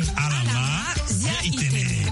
alama zia itene.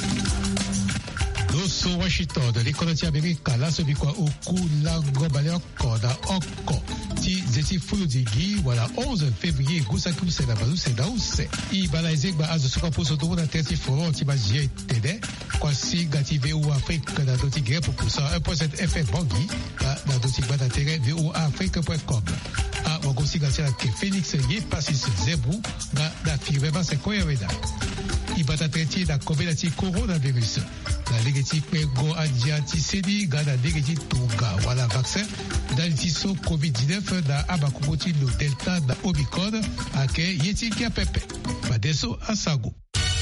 Loso Washington de l'économie américaine la sobikwa okula gobale okoda oko ti zeti fulu digi wala 11 février gusaku seda bazu seda use I balaize ba azo soka poso do na terti foro ti bazie tede kwasi gati VO Afrique na doti gre pour ça 1.7 FM bangi na doti bada tere voafrique.com a wagosi gati la ke Phoenix ye pasis zebu na firma se koyaweda ibata treti da kombinati coronavirus la legeti pego adiati sedi gada legeti toga wala vaccin dalitiso COVID-19 da abakuboti lo delta da omicron ake yeti kia pepe badeso asago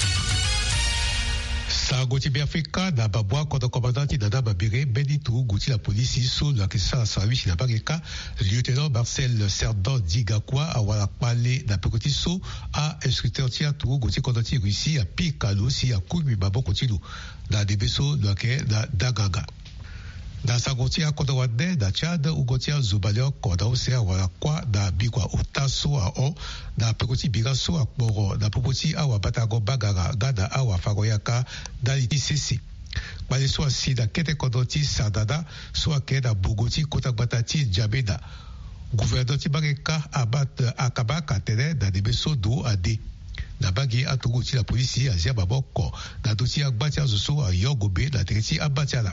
Sago Tibia Africa da babwa kodo commandant da babire Benito Gouti la police so la kesa service la bageka lieutenant Marcel Serdon Digakwa a wala pale da pekoti so a instructeur tia Tourou Gouti commandant Russie a Pikalo si a Kumi babo kotilu da debeso la ke da Dagaga da sagotia kodo wade da Chad ugotia zubalio kodo se a wala kwa da bikwa utaso a o da pekoti bigaso a kporo da popoti awa batago bagara gada awa fagoyaka da ICC bale so si da kete kodoti sadada so ke da bugoti kotakbatati jabeda gouverneur ti bageka abat akabaka tere da debeso do ade da bagi atuguti la police azia baboko da doti agbati azuso a yogobe da tereti abatiala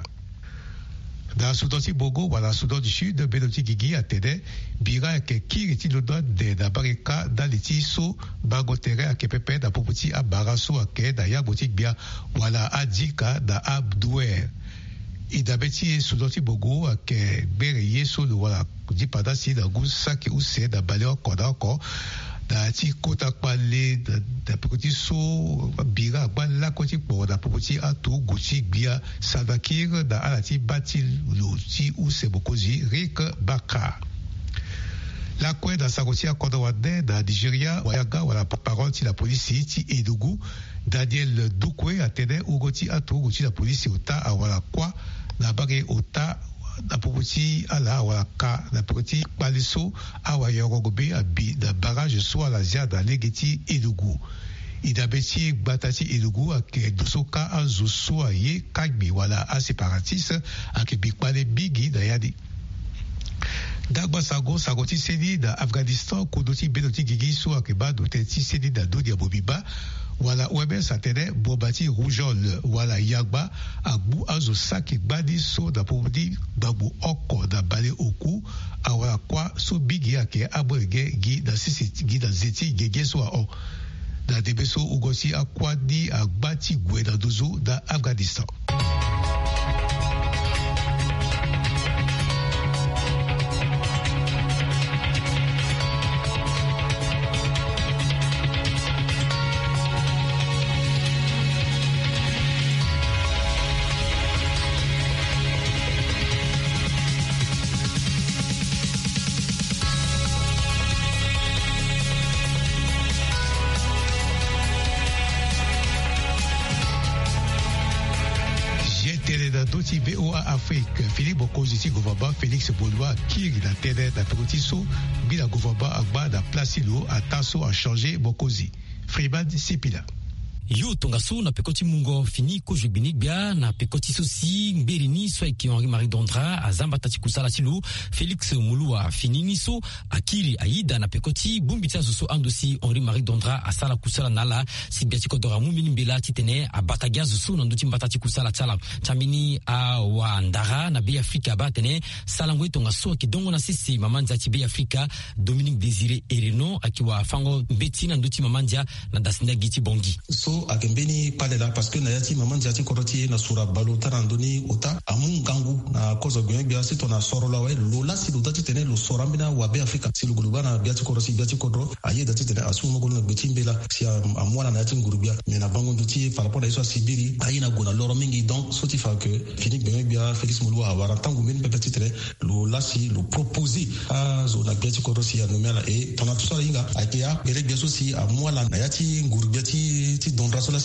da Soudan ti Bogo wala Soudan du Sud Benoti Gigi a tede bira ke kiriti lo doit de da bareka da liti so bagotere a ke pepe da poputi a baraso a ke da yaboti bia wala adika da abdouer ida beti Soudan ti Bogo a ke bere yeso lo wala di padasi da gusa ke use da baleo koda ko da ti kota pale da pokoti so bira ba la koti po da pokoti atu guti bia Salvakir da alati batil lo ti use bokozi rik baka la kwe da sagotia kodawade da Nigeria wayaga wala parole ti la police ti Edougou Daniel Dukwe atene ugoti atu guti la police ota awala kwa na bage ota da pokoti ala waka da pokoti paliso awa yorogobe abi da barrage so ala zia da legeti Edougou ida beti batati Edougou ake dosoka anzo so ye kagbi wala a séparatiste ake bikpale bigi da yadi Dagba sagoti sedi da Afghanistan kodoti benoti gigi so ake ba do teti sedi da do dia bobiba wala webe satene bobati roujol wala yagba agbu azo saki gbadi so da pobudi babu oko da bale oku awala kwa so bigi ake abrege gi da sisi gi da zeti gege so a da debeso ugosi akwadi agbati gwe da dozo da Afghanistan doti VOA Afrique Philippe Bokoziti gouvernement Félix Boulois Kiri da tede da pekotiso bila gouvernement agba da placilo a taso a changer Bokozi Freeman Sipila Yo tongaso na pekoti mungo fini ko jubinik bia na pekoti sosi ngberini so ki Henri Marie Dondra azamba tati kusala silo Félix Mulua fini niso akiri aida na pekoti bumbitsa so andosi Henri Marie Dondra asala kusala nala sibiati ko dora mumini mbela titene abatagia so na nduti mbatati kusala tsala chamini a wandara na be Afrika batene salangwe tongaso ki dongo na sisi mamanza ti be Afrika Dominique Désiré Ereno akiwa fango mbeti na nduti mamanza na dasinda giti bongi akembeni pale la parce que na yati maman jati koroti na sura balota randoni ota amun gangu na kozo bia sito na soro la lo la si doti tene lo sorambina wa be Afrika si lugulubana biati korosi biati kodro aye doti tene asuma gol na betimbela si amwana na yati ngurubia mais na bango doti par rapport à iso sibiri aye na gona loro mingi donc soti fa que Philippe bia Félix Mulua wara tangu men petit tene lo la si lo proposer a zona biati korosi ya nomela et tona tout ça inga akia bere biaso si amwana na yati ngurubia ti don rasola si amwana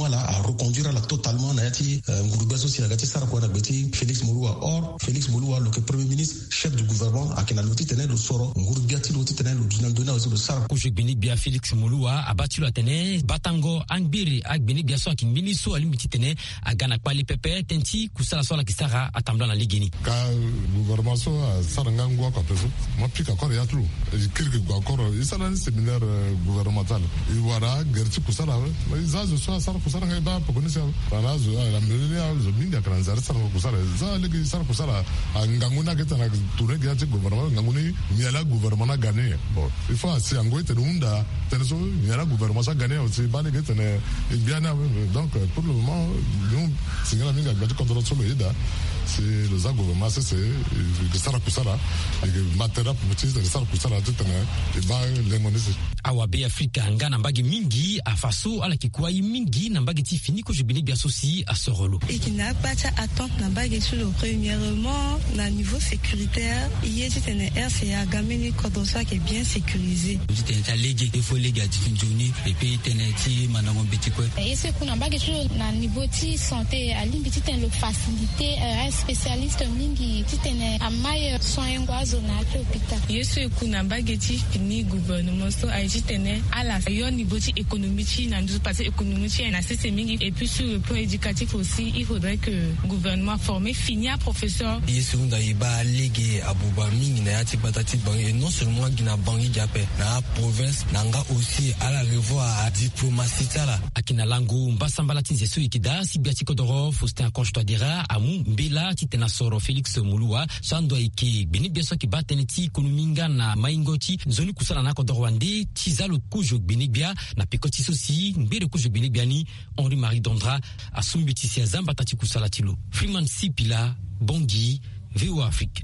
gouvernement là à reconduire là totalement nayati ngurube so silagati sara ko na beti Félix Mouloua. Or Félix Mouloua le premier ministre chef du gouvernement akina loti tenait le soro ngurubiati loti tenait le dunandona aussi le sara ko je bini bia Félix Mouloua abati lo tenait batango angbiri agbini bia so akin so alimiti tenait agana kwali pepe tenti kusala so la kisara atambla na ligini ka gouvernement so sara ngangwa ka peso mapika ko ya tlu kirki ko ko isana ni séminaire gouvernemental iwara gerti kusala izazo so sara kusala ngaba pokonisa banazo la milenia zo minga kranzar sara kusala za legi sara kusala nganguna ketana touré gati gouvernement nganguni miala gouvernement gagné bon il faut assez angoy te dunda teneso miala gouvernement ça gagné aussi bale ketane bien donc pour le moment nous singala minga gati contrôle sur le ida c'est le za gouvernement c'est que sara kusala et matera pour utiliser sara kusala tetana et ba lengonisi awabe Afrika ngana mbagi mingi afaso ala kikuai mingi na mbagi ti fini ko je bini bia sosi a sorolo et qui n'a pas attente na mbagi sur le premièrement na niveau sécuritaire hier c'était une RCA gameni kodosa qui est bien sécurisé c'était légué il faut léguer tinjoni et puis teneti manango bitiko et ce qu'on mbagi sur na niveau ti santé ali bitite le facilité un spécialiste mingi titene amay soin ngwazo na hôpital yesu kuna mbagi ti fini gouvernement so tene à la yo niveau économique na nous passer économique na c'est mingi et puis sur le plan éducatif aussi il faudrait que le gouvernement forme finir professeur yesu nga iba légué abuba mingi na yati batati bang et non seulement gina bangi jape na province nanga aussi à la revoir à diplomatie tala akina langu mbasambala tinzeso ikida sibiati kodoro Faustin Conchoidira amu mbela titena soro Félix Mouloua sando iki bini beso ki bateneti ekonominga na maingoti zoni kusala na kodorwande Tizalo Kujo Benibia, na Pekoti Sosi, Mbere Kujo Benibiani, Henri-Marie Dondra, Asumbitisi Zamba Tatiku Salatilo, Freeman Sipila, Bongi, VO Afrique.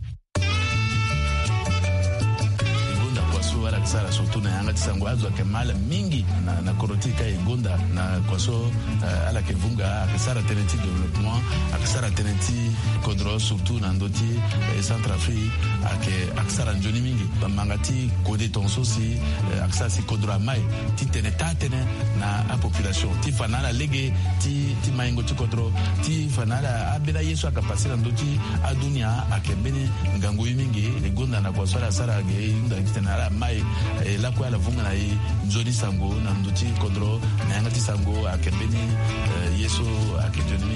wala kisara surtout na yanga tisangwazo kemala mingi na korotika igonda na kwaso ala kevunga akisara tenenti développement akisara tenenti kodro surtout na ndoti Centrafrique akisara njoni mingi bamangati kode tonso si akisara si kodro mai ti tenetane na a population ti fanala lege ti maingo ti kodro ti fanala abela yesu akapasira ndoti adunia akebeni ngangu mingi igonda na kwaso ala sara ge inda tenala mai la kwa la vunga na nzoni sango na nduti kodro na yangati sango akebeni yeso akenjoni.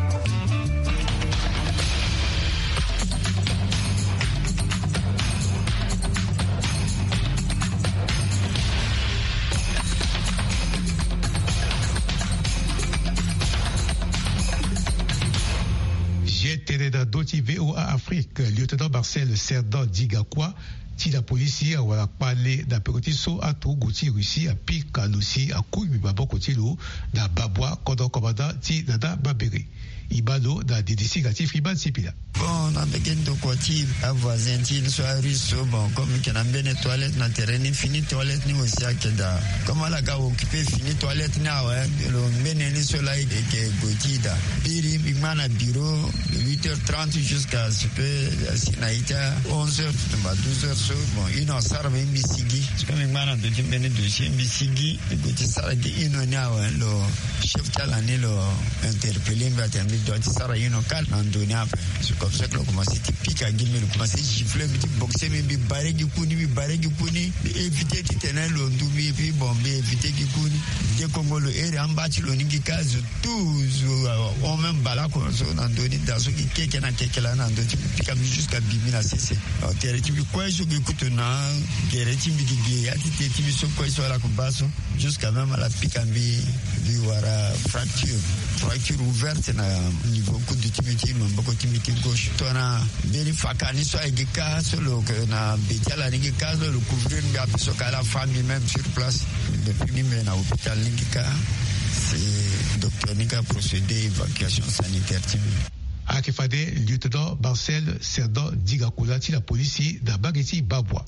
J'étais dans Doti VOA Afrique, lieutenant Marcel Cerdan Digakwa. Si la police a parlé d'un petit saut à tout Gouti Russie, à Pika Lucy, à Kouy Babo Kotilo, dans Babwa, commandant Ti Dada Babere. Ibalo dans des décigatifs Iban Sipila. Bon, on a besoin de quoi à voisin, il soit russe, bon, comme il y a bien toilette, na terrain, fini toilette, ni aussi à Keda. Comme elle a occupé fini toilette, na, ouais, le bénéni soleil et que Gotida. Piri, Bigman à bureau, de 8h30 jusqu'à Sinaïta, 11h, 12h, bon, il en sert même Bissigi. C'est comme Bigman a de béné de chez Bissigi, de Goti Saragi, il en a, ouais, le chef de l'année, le interpellé, mais attendez. Doit ça y no cal en donner après c'est comme ça que le commencé typique à guillemets le commencé gifler petit boxer mais bi baré du kuni éviter de tenir le doubi puis bon éviter qui kuni de Congo le air en bâti le ningi case tout on même bala comme ça dans donner dans ce qui quelqu'un a quelqu'un là dans petit pique jusqu'à bimina cc alors terre tu quoi je écoute na guerre tu me dis ya tu me so quoi sur la combasso jusqu'à même à la pique en bi wara fracture ouverte na niveau coup de timiti mboko timiti gauche tona beli fakani so egika solo na betala ngika le couvrir nga biso kala famille même sur place depuis mais na hôpital ngika c'est docteur Nika procédé évacuation sanitaire timide Akifade lieutenant Marcel Cerdan Digakula ti la police d'Abageti Babwa.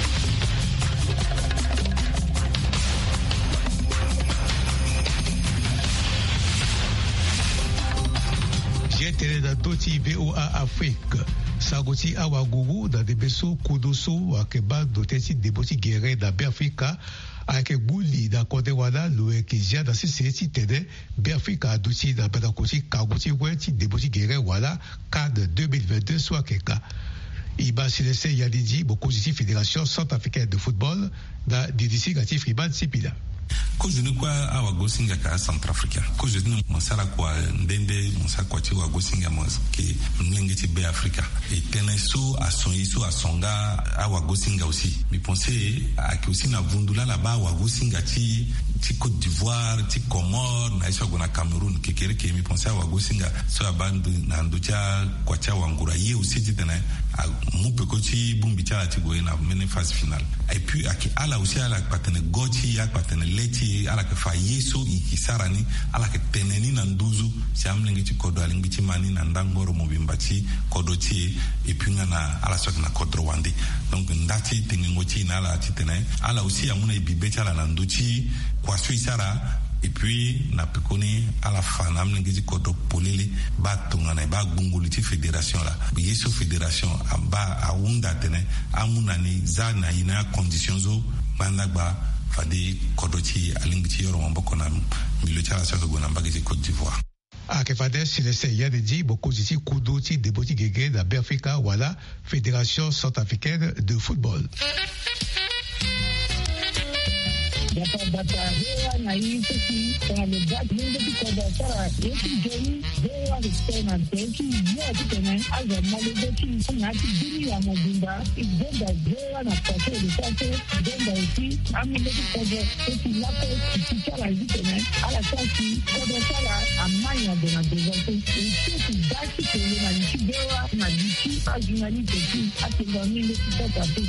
J'étais dans Doti VOA Afrique. Sagoti Awagougou dans des besso Kudoso Akeba Dotesi Deboti Guerre d'Abe Africa ake guli da Côte d'Ivoire lo ke ja da si tede Afrika duci da batakosi kaguti weti deboti gere wala CAN 2022 soit keka iba silese yadiji bokozisi Fédération Centrafricaine de football da DDC gatif riban sipila ko juni kwa awa gosinga ka Centrafrica ko juni mosala kwa ndende mosala kwa ti wa gosinga ke mlenge ti be Africa et teneso asonyiso asonga awa gosinga aussi mi penser a aussi na vundula la ba wa gosinga ti Côte d'Ivoire ti Comores na iso gona Cameroun kekere ke mi penser awa gosinga so abandu na ndocha kwa cha wangura ye aussi ti tene a mupe ko ti bumbi cha ti go na mene phase finale et puis aki ala aussi ala patene gochi ya patene leti ala ke fa yeso ikisarani ala ke teneni na nduzu si amlengi ti kodo alingi ti mani na ndangoro mobimba ti kodo ti et puis na ala sok na kodro wande donc ndati tengengo ti na ala ti tene ala aussi amuna ibibe ti ala na nduchi kwa so isara et puis na pekoni ala fa na mlengi ti kodo polele ba tongana ba gunguli ti fédération la yeso fédération aba awunda tene amuna ni za na ina conditions zo bandagba fadi kodoti alingiti yoro mboko na militara sa go na mbagiti Côte d'Ivoire ake fade silese yadiji bokozisi kudoti deboti gege da Afrika wala Fédération Centrafricaine de football data hewa na hii sisi kwa lebati mungu kwa sara yesu jeni hewa ristena teki yote tena aza malebeti ngati dini ya mobimba igenda hewa na pase lisase genda usi amileti kwa teki lako kichara hizi tena ala sasi kwa sara amanya dona dezote usi baki kwenye na nchi hewa na nchi ajunani teki atenga mingi kwa tatu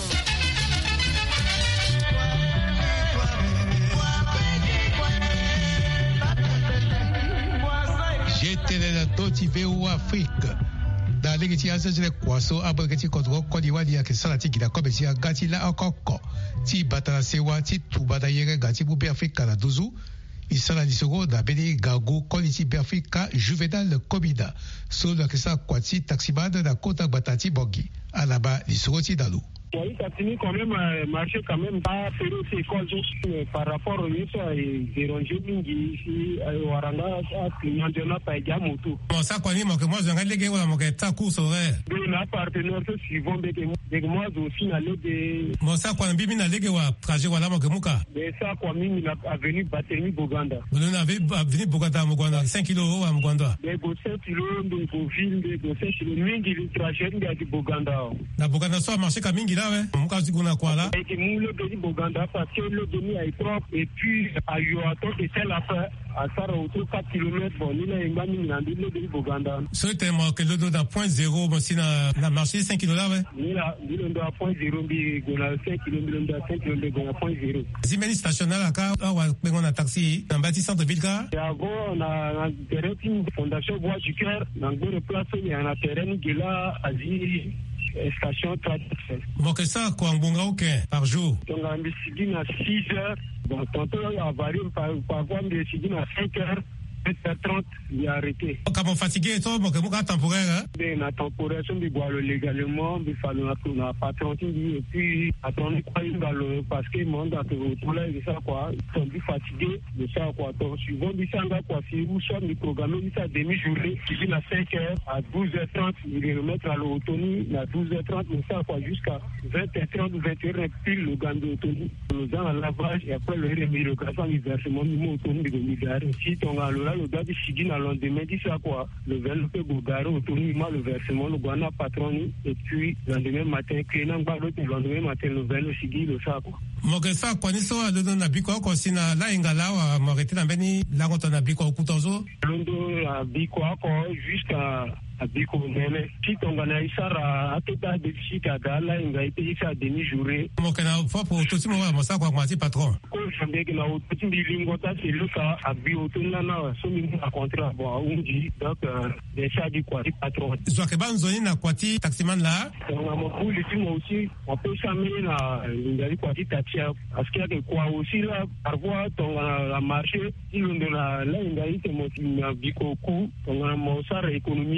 Jetelela toti veu Afrique da legiti azele kwaso abagati kodro kodiwali ya kesala ti gida kobesi ya gati la akoko ti batala sewa ti tubada yere gati bu Afrika la duzu isala disoro da beni gago koliti Afrika Juvenal Kobida so la kesa kwati taxibada da kota batati bogi alaba disoro ti dalu. Oui, ça finit quand même marché quand même pas faire ces écoles par rapport au ministre dérangé mingi ici waranga clientena pa jamoto. Bon ça quoi ni mo que moi je ngalege wala mo que ta course horaire. Na partenaire que suivant de moi aussi na de bon ça quoi bibi na lege wa trajet wala mo que muka. Mais ça quoi mimi na avenue Batemi Boganda. Vous avez avenue Boganda Muganda 5 kg à Muganda. Mais go 5 kg de go ville de go 5 kg mingi le trajet de Boganda. Na Boganda so marché ka mingi mukazi kuna kwa la et nous le demi Boganda parce que le demi est propre et puis à Yoato c'est celle après à Sara autour 4 km bon il est ngani na le demi Boganda c'est tellement que le do da point 0 bon si na marché 5 kg là ouais ni la le do à point 0 bi go na 5 km le do 5 km go na point 0 si meni stationnel aka wa pengo na taxi na bâti centre ville ka et avant on a terrain fondation bois du cœur dans le place il y a un terrain qui là asie station 4. Bon, que ça, quoi, par jour? Donc, on décide à 6 heures. Bon, tantôt, il a varié, parfois, on décide à 5 heures. 7h30, il a arrêté. Quand on fatigué, toi, bon, que temporaire, hein? Ben, la temporaire, on doit légalement, il fallait qu'on a pas tranquille, et puis, attendre quoi, parce que, mon, dans le là, ça, quoi, ils sont plus fatigués, de ça, quoi. Donc, suivant, ils sont là, quoi, si vous sommes, les programmes, ils sont à demi-journée, qui viennent à 5h, à 12h30, ils remettent à l'autonomie, à 12h30, mais ça, quoi, jusqu'à 20h30 ou 21h, pile le gain d'autonomie. Nous avons un lavage, et après, le remis, le grassement, le versement, nous, autonomie, de milliards. Si, on a le gars de Chigi dans le lendemain, dit ça quoi. Le verre peut Bogaro, autonome, le versement, le Guana patron, et puis le lendemain matin, le lendemain matin, le verre, le Chigi, le ça quoi. Mogesa, kwa niso, le don nabiko, kwa sina, la ingala, wa morete na beni, la gonta nabiko, kutozo? Londo, nabiko, quoi, jusqu'à Biko Mene. Si ton gana isara, ateta de chita gala, inga ite isa demi-journée. Mokena, faut pour tout le monde, moi ça, quoi, moi, patron. Quand je me dis que la petite bilingota, c'est le cas, à Biotona, somi à contrat, bon, à Undi, donc, des chats du quoi, patron. Zouakeban, zoni, na kwati, taximan là. On a mon coup, les films aussi, on peut s'amener à l'ingali kwati taxia, parce qu'il y a des quoi aussi là, parfois, on a marché, il y a là, ingali, c'est mon Biko coup, on a mon sar économie,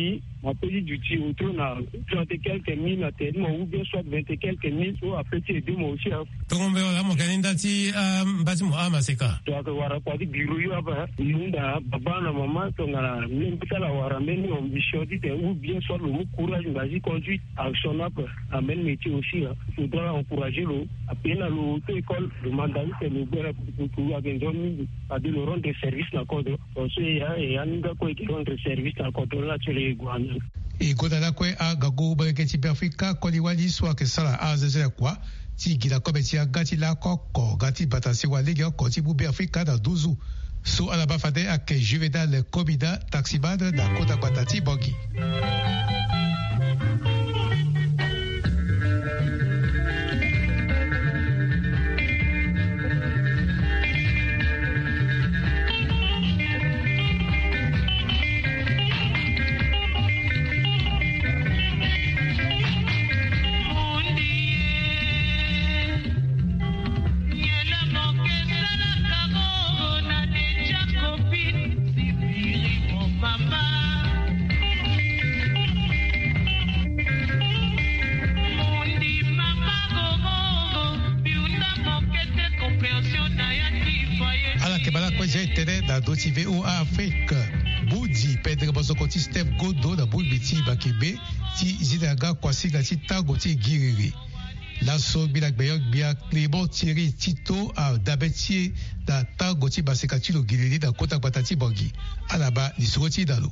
ma pays du tir autour na 30 et quelques mille à terre ou bien soit 20 et quelques mille ou après tu es deux mois aussi tongombe la mo kaninda ti basi mo amaseka to ka wara kwa di biro yo aba yunda baba na mama to ngala mbita la wara meni on bishodi te ou bien soit le courage vas-y conduite action up amène métier aussi il faudra encourager le après la école de mandat c'est le gouvernement pour agenzoni a de le rendre de service na code aussi ya ninga ko ki rendre service na code la tele gwana e godala kwe a gago bareke ti Afrika ko liwali swa ke sala a zezela kwa ti gila ko beti gati la koko gati batasi wa lege ko ti bube Afrika da 12 so ala bafade ak Juvedal Kobida taxibad da kota batati bogi Dotive o Afrique Budi Pedro Bozokoti Step Godo da Bulbiti Bakebe ti Zidaga Kwasi da ti Tago ti Giriri la so bilak bayok bia Clément Thierry Tito a Dabetier da Tago ti Baseka ti lo Giriri da Kota Batati Bogi alaba li soti dalo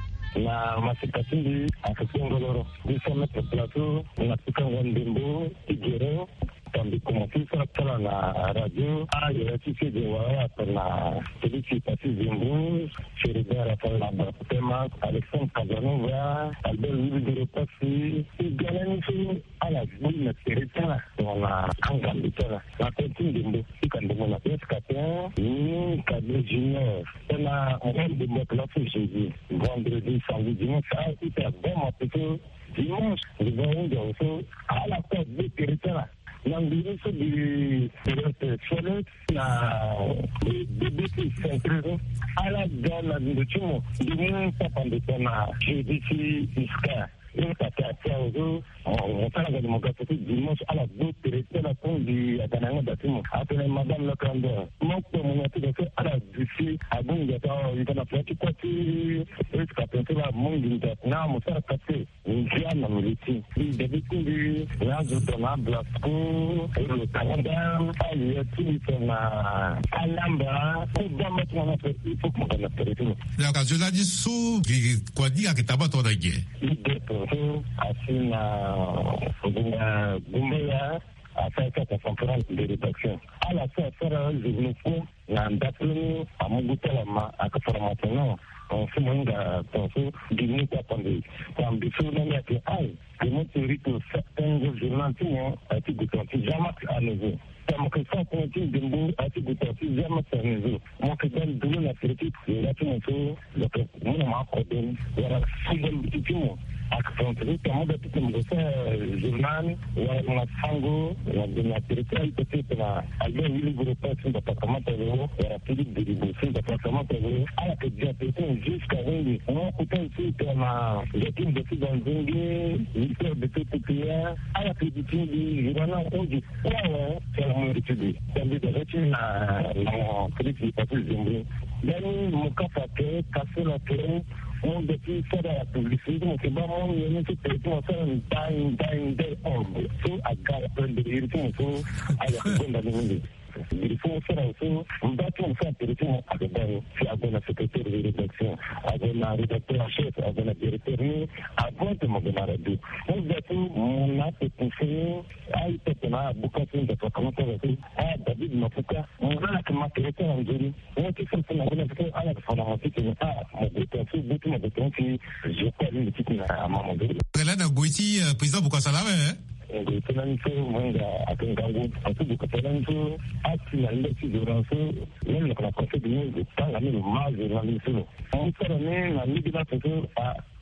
na masikatindi akasongoloro disome plateau na tukangondimbo igero tambi commencé ça na radio a yati de waya na politique parti zimbu Chéribert la tema Alexandre Casanova Albert Louis Passi galani fi ala na tereta na angambita la continue de sikandemo na pescateur ni cadre junior na on de déplacer Jésus vendredi samedi dimanche ça était bon plutôt dimanche le vendredi aussi à la porte de tereta l'ambiance du soleil na début centre à la donne de tout le monde pas pendant na jeudi iska une catastrophe on parle de démocratie dimanche à la bout de la pont du Adananga bâtiment après madame le candidat mon communauté de à la d'ici à bon il y a fait quoi tu est-ce que tu vas mon limite na mo ça capté une jeune militaire il début du là je donne blasco le Canada il y a tout na alamba pour dans notre il faut qu'on ait territoire la occasion là dit sous quoi dire que tabac ton guerre asina Gumbaya afin de conférence de rédaction. À la fin, je me fous na ndaplu amugutala akaformation on se manga penso dimi ta pande quand biso na ya ke ai que mon territoire certains journalistes a été détenus jamais à nouveau comme que ça continue de nous a été détenus jamais à nouveau moi que dans de la critique la tout le mon ma codé voilà sixième petit akfrontri kama da tukum da journal wa sango wa de la territoire peut-être na albe wili groupe sun da departement de la politique de l'éducation département de ala que déjà peut-être jusqu'à venir on peut aussi na l'équipe de dans zingi l'histoire de toute pierre ala que du journal on dit ouais c'est mon étude c'est de retenir la politique de zingi dan mukafa ke kasela ke on depuis faire la publicité on se bat on est tout pour faire un time day on so à gare de l'irritation so à la seconde de minuit il faut faire aussi on va tout faire directement avec si avec la secrétaire de rédaction avec la rédacteur en chef avec la directrice avant de me demander on va tout on a poussé à peut-être na beaucoup de comment ça va à David Mafuka on va la matériel en juri on qui fait na à la formation qui a mon beaucoup de temps qui je crois le petit à maman de là na Goiti président pourquoi ça là Tenanso manga akangangu atubu Tenanso akina ndeti doranso même la conseil de nous de temps la même marge na misolo on sera né na libina tout à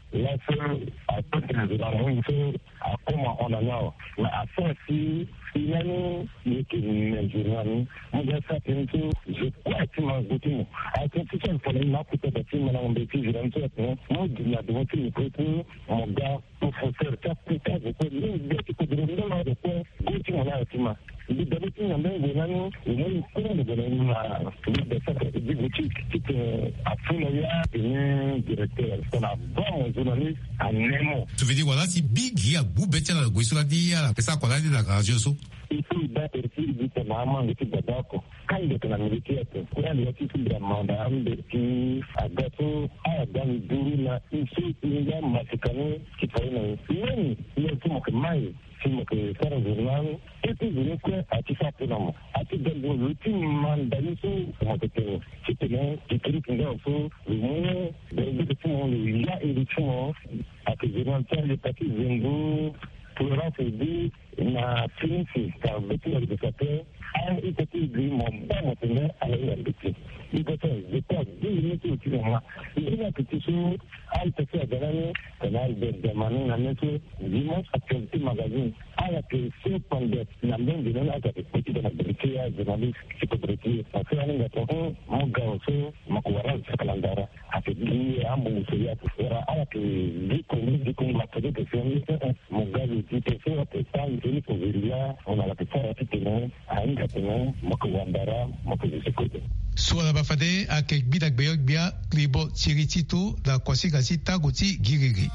là c'est à tout le monde à comment on a là mais à ça si finalement il est nigérian on va faire un peu je crois que moi beaucoup à tout ça pour les marques peut être mais on béti je ne sais pas moi il y a devant le côté mon gars pour faire ça peut-être que le gouvernement de quoi beaucoup on a estimé il doit être un peu de l'année et comment de l'année de ça du boutique qui a fait le directeur on a bon journaliste à Nemo tu veux dire voilà si big ya bubete la goisula dia que ça qu'on a dit la radio so il faut battre il dit que maman de Badako quand il est en militaire pour aller aussi sur le mandat de qui a gâteau a dans durina ici il y a massacré qui fait une il est tout que mai si mo que faire un journal et puis je crois à qui ça peut non à tout dans le ultime mandat ici comment que c'était qui crie que là faut le monde de tout monde il y a et tout monde à que je rentre le papier Zengo pour renforcer na finisi ka betu ya dikate an ita ti gri mo ba mo tene ala ya biti ita je ta di ni ti ma ina ki su al ta se galani canal de manu na neto dimos activity magazine ala que se pande na ben de na ka ti de na biti ya journalist ki ko breti pa se ani ga to mo ga so mo ko wara sa kalandara a ke di ambu se ya era ala que di ko ma ka de se ni mo ga ti te se ta ini kuviria ona la pesa tene ainda tene mokowandara mokozikote Soit bafade akek bidak beyok bia klibo chiritito da kwasika sita guti girigi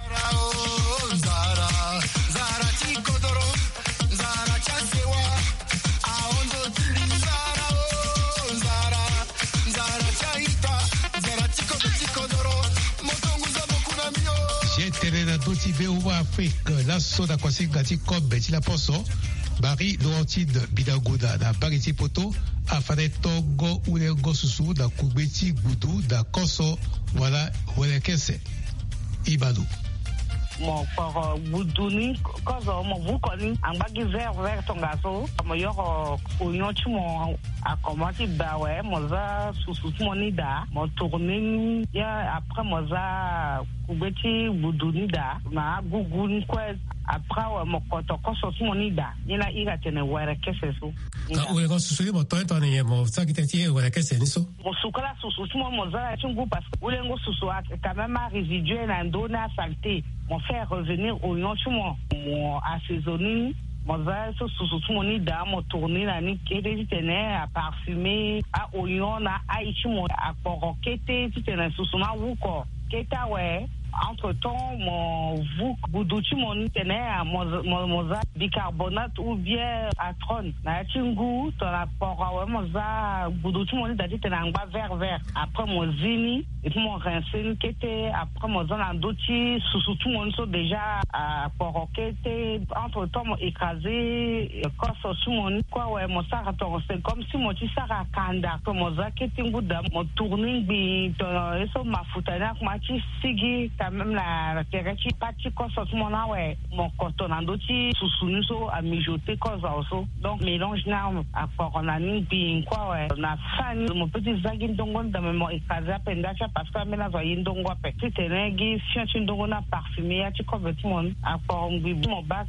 Terena doti vewa Afrique la soda kwasi gati kobe ti la poso bari loantide bidagoda da bariti poto afade togo ule gosusu da kubeti gudu da koso wala wele kese ibadu mo for buduni kozo mo vukoni ambagi vert tongaso mo yoro onyochi mo akomati bawe mo za susu mo nida mo tourner ya après mo za kubeti buduni da na gugun kwa après mo koso mo nida ina ira tene were keseso ka ule go susu mo to ni mo sakiteti were keseso mo sukala susu mo za chungu parce ule ngo susu quand même résiduel na ndona saleté mon faire revenir au yonchuma mon assaisonner mon va sous mon ida mon tourner la ni kete tene à parfumer à oignon na aichimo à porokete tene sous ma wuko keta we entre temps mon vous boudouchi mon tene à mon bicarbonate ou bien atron na chingu to la pora mon za boudouchi mon dati tene ngba vert après mon zini et puis mon rincé qui était après mon zan d'autres sous tout mon so déjà à porokete entre temps mon écrasé corps sous mon quoi ouais mon ça c'est comme si mon ti sara kanda comme mon za qui était ngouda mon tourning bi to eso mafutana ma ti sigi quand même la terre qui parti corps sous mon ouais mon coton d'autres sous so à mijoter corps also donc mélange na à poronani bi quoi ouais na fan mon petit zagin dongon dans mon écrasé pendacha parce que mena zo yindongo pe titenegi fianchi ndongo na parfumé ya ti converti mon a pombi mon bac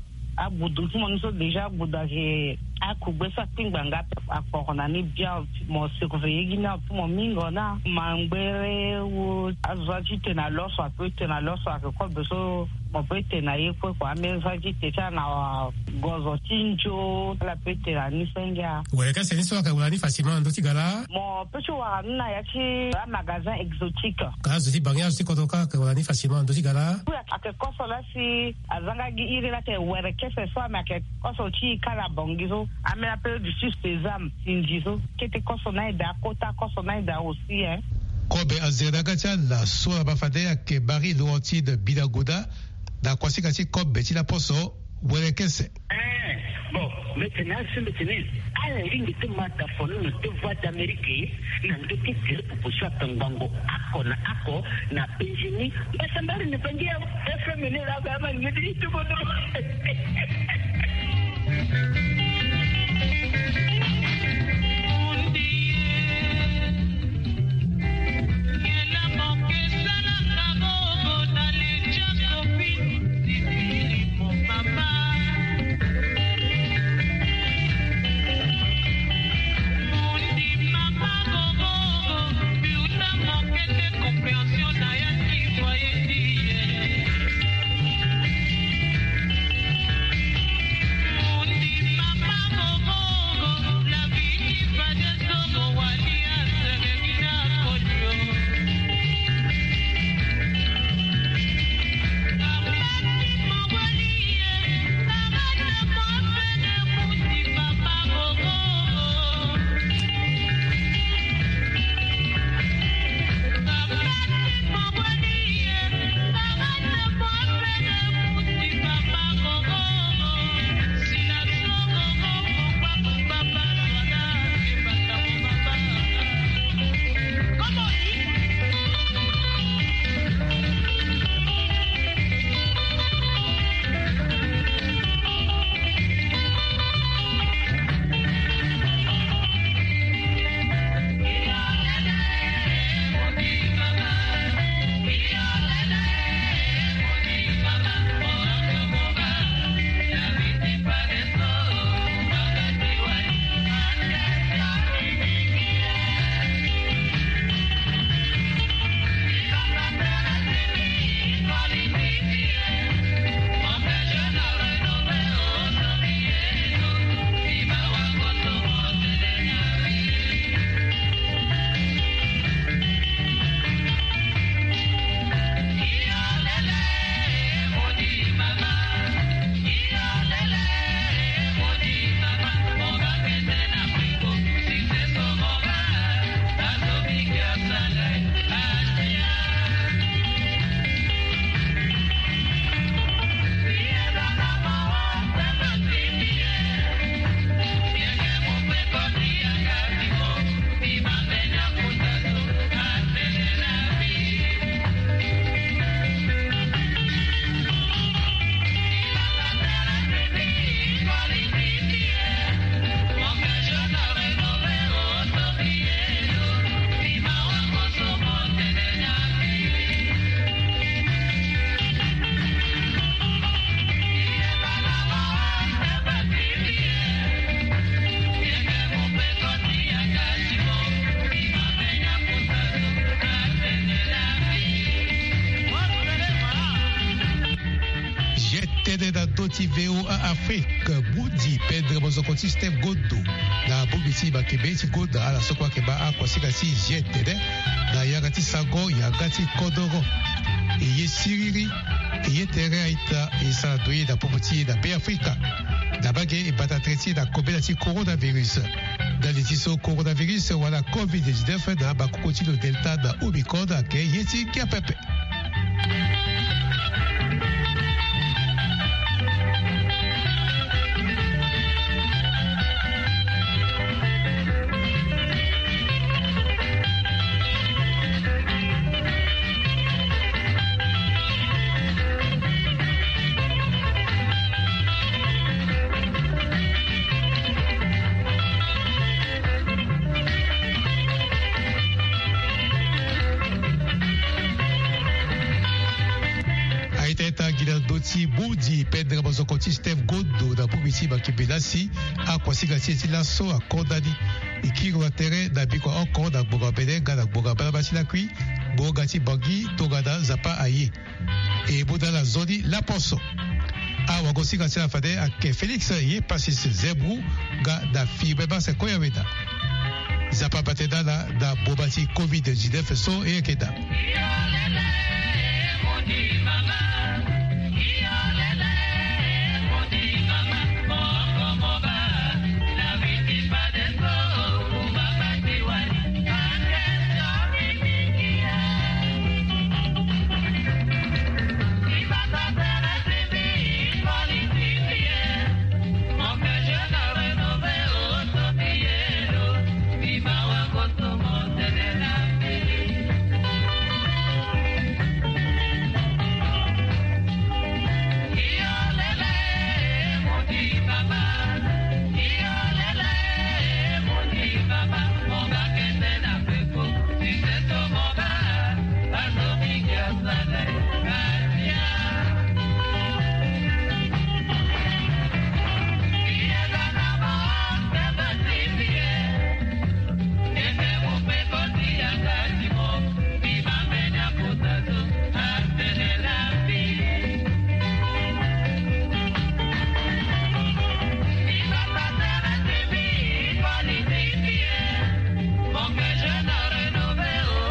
a boudou mon so déjà boudage a kubesa tinganga a porona ni bien mon surveiller gina pour mon mingona mangere ou azati tena loso a peut tena loso a ko beso mo peut tena yeko ko amezati tena na gozo tinjo la peut tena ni senga ouais ka seni so ka ulani facilement ndo tigala mo peut wa na ya ci un magasin exotique ka zoti bangia zoti kotoka ka ulani facilement ndo tigala a ke kosola si azanga gi ire la te were ke se so ma ke koso chi kala bongizo ame appelle du sésame sinjizo kete kosonaida kota kosonaida aussi hein kobe azeragacha la soa bafade ke bari loanti de bidagoda da kwasika si kobe ti la poso wele kese bon maintenant c'est maintenant à la ligne de mata fono de voix d'Amérique na ndoki tire proposition tangango ako na penjini basambari ne pangia FM ne la baba ne dit tout bon Dale motivé à Afrique Boudi Pedro Bozokoti Steve Godo na Bubiti Bakebeti Goda ala sokwa keba akwa sikasi jetede na yagati sago yagati kodoro iye siriri iye tere aita isa doye da popoti da be Afrika da bagé et batatreti da kobelati coronavirus dans les tiso coronavirus wala COVID-19 da bakukoti le delta da Omicron da ke yeti kia pepe. Boudi Pedro Bozokoti Steve Godo da Bubiti Bakebelasi akwa sigasi tilaso akordani ikiro atere da biko encore da boga bedenga da boga balabasi la kui boga ti bagi togada zapa aye e boda la zoni la poso awa go sigasi la fade ake Felix ye pasis zebru ga da fibre ba se koyaweda zapa bateda da bobati COVID-19 so e keda Bye.